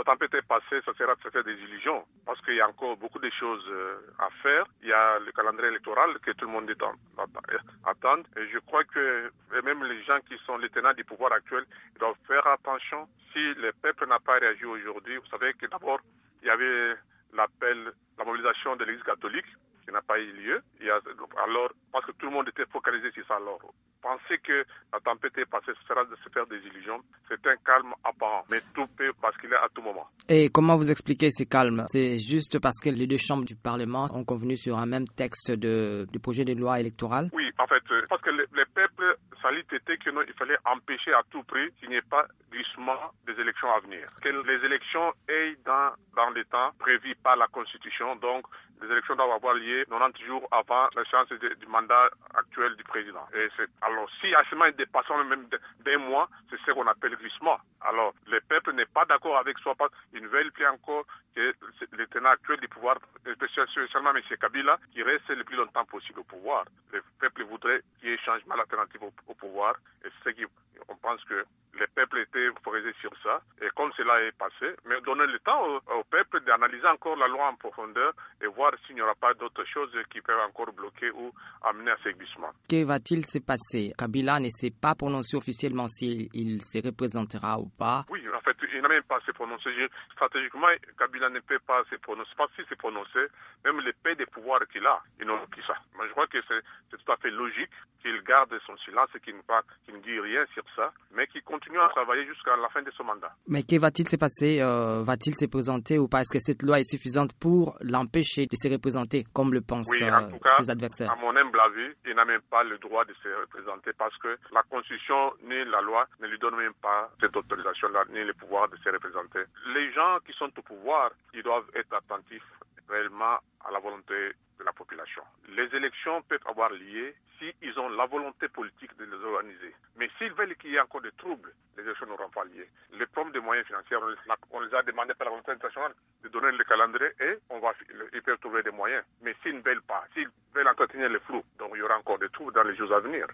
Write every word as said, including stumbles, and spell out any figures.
tempête est passée, ça sera de se faire des illusions, parce qu'il y a encore beaucoup de choses à faire. Il y a le calendrier électoral que tout le monde attend. Et je crois que même les gens qui sont les tenants du pouvoir actuel, ils doivent faire attention. Si le peuple n'a pas réagi aujourd'hui, vous savez que d'abord, il y avait l'appel, la mobilisation de l'Église catholique, qui n'a pas eu lieu. Il y a, alors, parce que tout le monde était focalisé sur ça. Alors, penser que la tempête est passée, ce sera de se faire des illusions. C'est un calme apparent, mais tout peut basculer à tout moment. Et comment vous expliquez ces calmes? C'est juste parce que les deux chambres du Parlement ont convenu sur un même texte de, de projet de loi électorale? Oui, en fait, parce que les, les peuples, ça lui était que non, il fallait empêcher à tout prix qu'il n'y ait pas glissement des élections à venir. Que les élections aient dans, dans les temps prévus par la Constitution, donc les élections doivent avoir lieu quatre-vingt-dix jours avant l'échéance du mandat actuel du président. Et c'est, alors, si actuellement il dépasse même d'un mois, c'est ce qu'on appelle glissement. Alors, le peuple n'est pas d'accord avec soi, ils veulent plus encore que le tenant actuel du pouvoir, spécialement M. Kabila, qui reste le plus longtemps possible au pouvoir. Le peuple voudrait qu'il y ait un changement alternatif au, au pouvoir, et c'est ce qu'on pense que le peuple était focalisé sur ça, et comme cela est passé, mais donner le temps au, au peuple d'analyser encore la loi en profondeur et voir s'il n'y aura pas d'autres choses qui peuvent encore bloquer ou amener à ces glissements. Que va-t-il se passer? Kabila ne s'est pas prononcé officiellement s'il il se représentera ou pas. Oui, en fait, il n'a même pas se prononcé. Stratégiquement, Kabila ne peut pas se prononcer. Pas s'il se prononcer, même les paix des pouvoirs qu'il a, ils n'ont plus ça. Mais je crois que c'est, c'est tout à fait logique qu'il garde son silence et qu'il ne, pas, qu'il ne dit rien sur ça, mais qu'il continue à travailler jusqu'à la fin de son mandat. Mais que va-t-il se passer? euh, Va-t-il se présenter ou pas? Est-ce que cette loi est suffisante pour l'empêcher de se représenter, comme le pensent oui, euh, tout cas, ses adversaires? À mon humble avis, il n'a même pas le droit de se représenter parce que la Constitution ni la loi ne lui donnent même pas cette autorisation-là, ni le pouvoir de se représenter. Les gens qui sont au pouvoir, ils doivent être attentifs réellement à la volonté de la population. Les élections peuvent avoir lieu s'ils ont la volonté politique de les organiser. Mais s'ils veulent qu'il y ait encore des troubles, les élections n'auront pas lieu. Les problèmes de moyens financiers, on les a demandé par la volonté internationale de donner le calendrier et on va, ils peuvent trouver des moyens. Mais s'ils ne veulent pas, s'ils veulent entretenir le flou, donc il y aura encore des troubles dans les jours à venir.